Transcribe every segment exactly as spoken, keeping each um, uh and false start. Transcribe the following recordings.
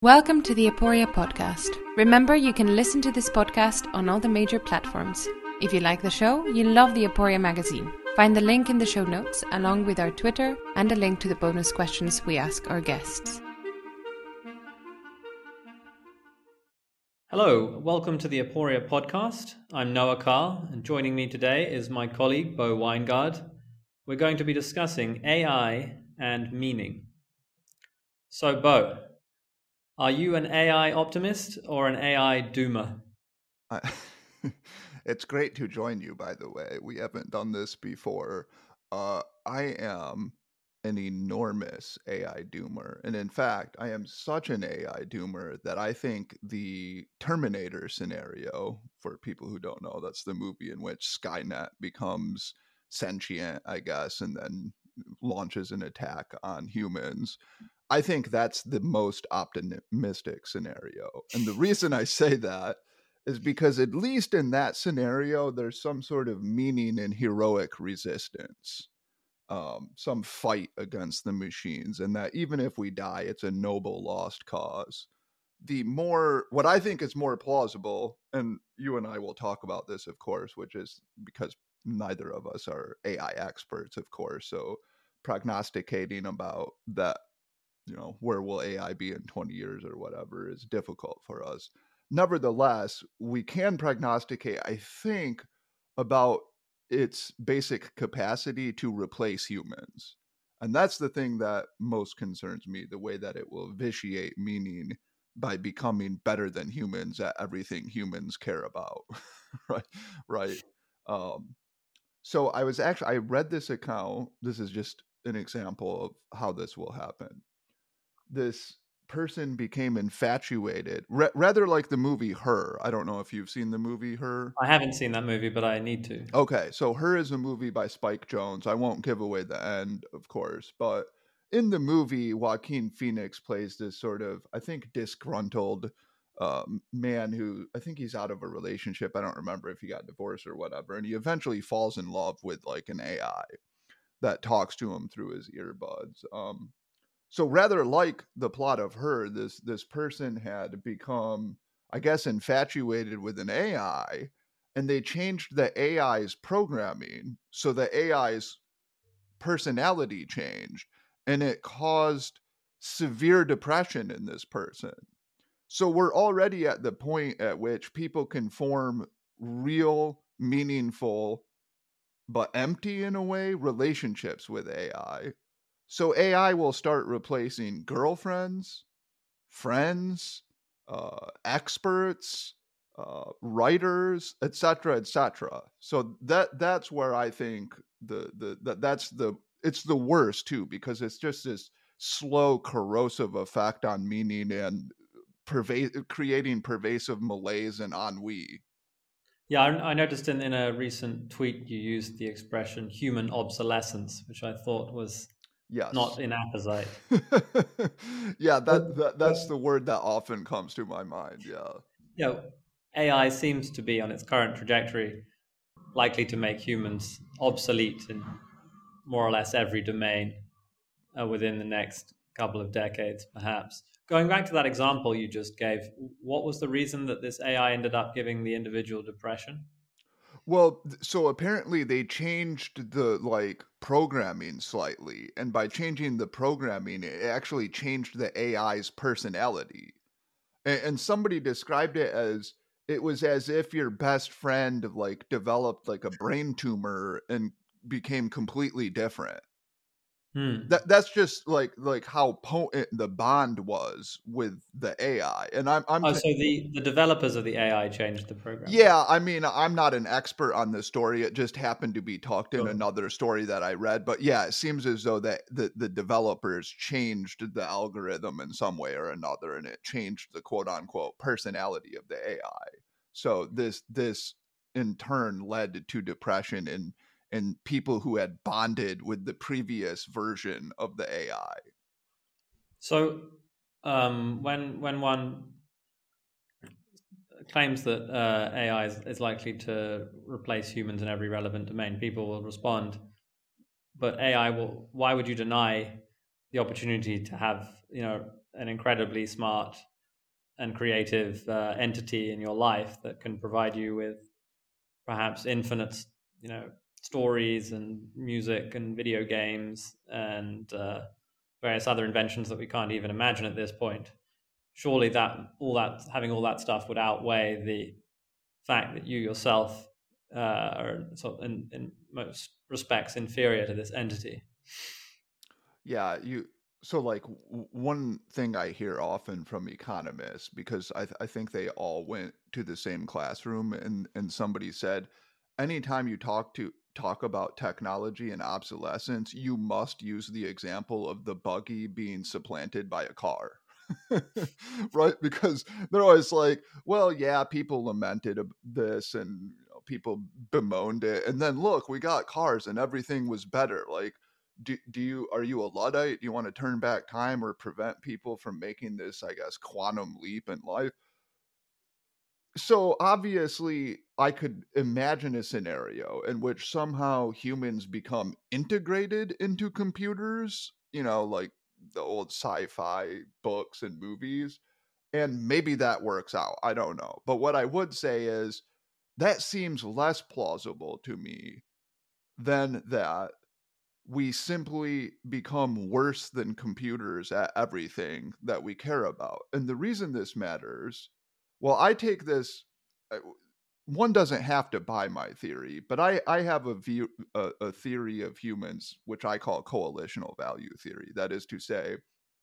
Welcome to the Aporia podcast. Remember, you can listen to this podcast on all the major platforms. If you like the show, you'll love the Aporia magazine. Find the link in the show notes, along with our Twitter and a link to the bonus questions we ask our guests. Hello, welcome to the Aporia podcast. I'm Noah Carr, and joining me today is my colleague, Bo Weingard. We're going to be discussing A I and meaning. So, Bo, are you an A I optimist or an A I doomer? I, it's great to join you, by the way. We haven't done this before. Uh, I am an enormous A I doomer. And in fact, I am such an A I doomer that I think the Terminator scenario, for people who don't know, that's the movie in which Skynet becomes sentient, I guess, and then launches an attack on humans. I think that's the most optimistic scenario. And the reason I say that is because at least in that scenario, there's some sort of meaning in heroic resistance, um, some fight against the machines, and that even if we die, it's a noble lost cause. The more, what I think is more plausible, and you and I will talk about this, of course, which is because neither of us are A I experts, of course, so prognosticating about that, you know, where will A I be in twenty years or whatever is difficult for us. Nevertheless, we can prognosticate, I think, about its basic capacity to replace humans. And that's the thing that most concerns me, the way that it will vitiate meaning by becoming better than humans at everything humans care about. right. Right. Um, so I was actually, I read this account. This is just an example of how this will happen. This person became infatuated, ra- rather like the movie Her. I don't know if you've seen the movie Her. I haven't seen that movie, but I need to. Okay, so Her is a movie by Spike Jonze. I won't give away the end, of course, but in the movie, Joaquin Phoenix plays this sort of, I think, disgruntled um, man who, I think he's out of a relationship. I don't remember if he got divorced or whatever. And he eventually falls in love with like an A I that talks to him through his earbuds. Um, So rather like the plot of Her, this this person had become, I guess, infatuated with an A I, and they changed the A I's programming, so the A I's personality changed, and it caused severe depression in this person. So we're already at the point at which people can form real, meaningful, but empty in a way, relationships with A I. So A I will start replacing girlfriends, friends, uh, experts, uh, writers, et cetera, et cetera. So that that's where I think the the that that's the it's the worst too, because it's just this slow corrosive effect on meaning and perva- creating pervasive malaise and ennui. Yeah, I, I noticed in, in a recent tweet you used the expression human obsolescence, which I thought was Yes. not inapposite. yeah, But, that, that but that's the word that often comes to my mind. Yeah. you know, A I seems to be on its current trajectory likely to make humans obsolete in more or less every domain uh, within the next couple of decades, perhaps. Going back to that example you just gave, what was the reason that this A I ended up giving the individual depression? Well, th- so apparently they changed the like programming slightly, and by changing the programming, it actually changed the A I's personality. And, and somebody described it as it was as if your best friend like developed like a brain tumor and became completely different. Hmm. That that's just like like how potent the bond was with the A I. And I'm I'm Oh, th- so the, the developers of the A I changed the program. Yeah, I mean, I'm not an expert on this story. It just happened to be talked in Sure. another story that I read. But yeah, it seems as though that the, the developers changed the algorithm in some way or another, and it changed the quote unquote personality of the A I. So this this in turn led to depression in in people who had bonded with the previous version of the A I. So um, when when one claims that uh, A I is, is likely to replace humans in every relevant domain, people will respond, but A I will. Why would you deny the opportunity to have, you know, an incredibly smart and creative uh, entity in your life that can provide you with perhaps infinite, you know, stories and music and video games and uh, various other inventions that we can't even imagine at this point. Surely that all that having all that stuff would outweigh the fact that you yourself uh, are sort of in, in most respects inferior to this entity. Yeah, you. So, like, w- one thing I hear often from economists, because I, th- I think they all went to the same classroom, and and somebody said, anytime you talk to talk about technology and obsolescence, you must use the example of the buggy being supplanted by a car. Right? Because they're always like, well, yeah, people lamented ab- this and you know, people bemoaned it. And then look, we got cars and everything was better. Like, do, do you are you a Luddite? Do you want to turn back time or prevent people from making this, I guess, quantum leap in life? So obviously, I could imagine a scenario in which somehow humans become integrated into computers, you know, like the old sci-fi books and movies, and maybe that works out. I don't know. But what I would say is that seems less plausible to me than that we simply become worse than computers at everything that we care about. And the reason this matters, well, I take this. uh, One doesn't have to buy my theory, but I, I have a view, a, a theory of humans, which I call coalitional value theory. That is to say,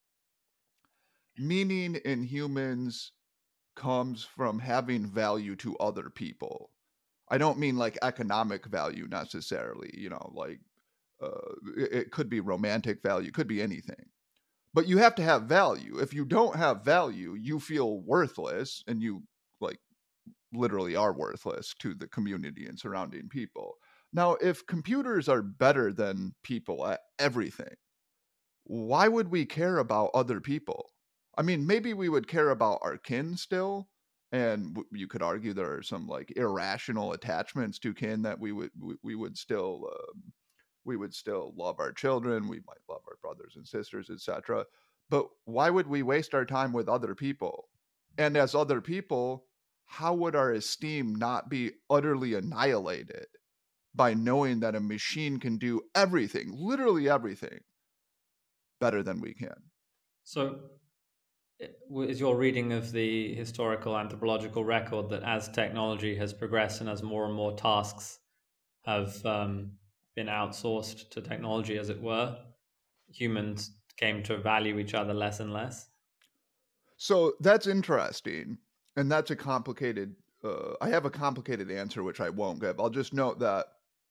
meaning in humans comes from having value to other people. I don't mean like economic value necessarily, you know, like uh, it, it could be romantic value, could be anything. But you have to have value. If you don't have value, you feel worthless and you like literally are worthless to the community and surrounding people. Now, if computers are better than people at everything, why would we care about other people? I mean, maybe we would care about our kin still, and w- you could argue there are some like irrational attachments to kin that we would we, we would still um, we would still love our children, we might love our brothers and sisters, et cetera. But why would we waste our time with other people? And as other people, how would our esteem not be utterly annihilated by knowing that a machine can do everything, literally everything, better than we can? So, is your reading of the historical anthropological record that as technology has progressed and as more and more tasks have um, been outsourced to technology, as it were, humans came to value each other less and less? So that's interesting. And that's a complicated, uh, I have a complicated answer, which I won't give. I'll just note that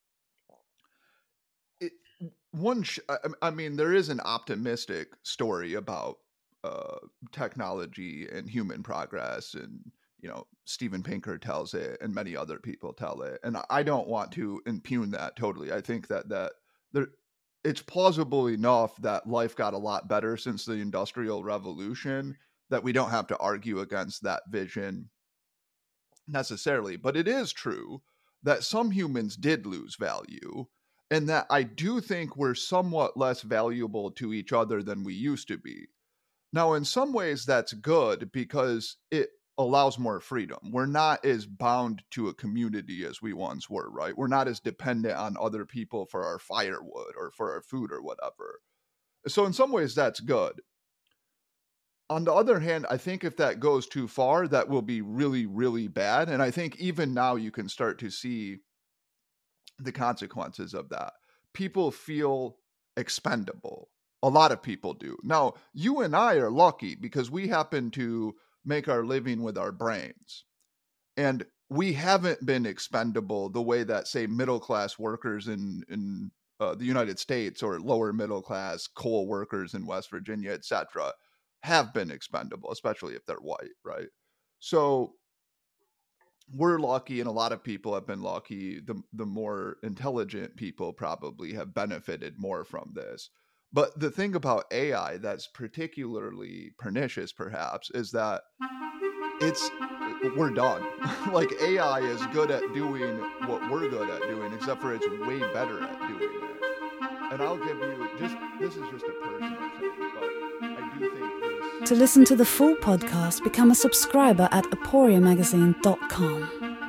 it, one, sh- I, I mean, there is an optimistic story about uh, technology and human progress, and you know, Steven Pinker tells it, and many other people tell it, and I don't want to impugn that totally. I think that that there, it's plausible enough that life got a lot better since the Industrial Revolution that we don't have to argue against that vision necessarily. But it is true that some humans did lose value, and that I do think we're somewhat less valuable to each other than we used to be. Now, in some ways, that's good because it allows more freedom. We're not as bound to a community as we once were, right? We're not as dependent on other people for our firewood or for our food or whatever. So, in some ways, that's good. On the other hand, I think if that goes too far, that will be really, really bad. And I think even now you can start to see the consequences of that. People feel expendable. A lot of people do. Now, you and I are lucky because we happen to make our living with our brains. And we haven't been expendable the way that, say, middle class workers in, in uh, the United States or lower middle class coal workers in West Virginia, et cetera, have been expendable, especially if they're white, right? So we're lucky, and a lot of people have been lucky. The the more intelligent people probably have benefited more from this. But the thing about A I that's particularly pernicious, perhaps, is that it's we're done. Like A I is good at doing what we're good at doing, except for it's way better at doing it. And I'll give you just this is just a personal thing, but I do think this To listen to the full podcast, become a subscriber at aporia magazine dot com.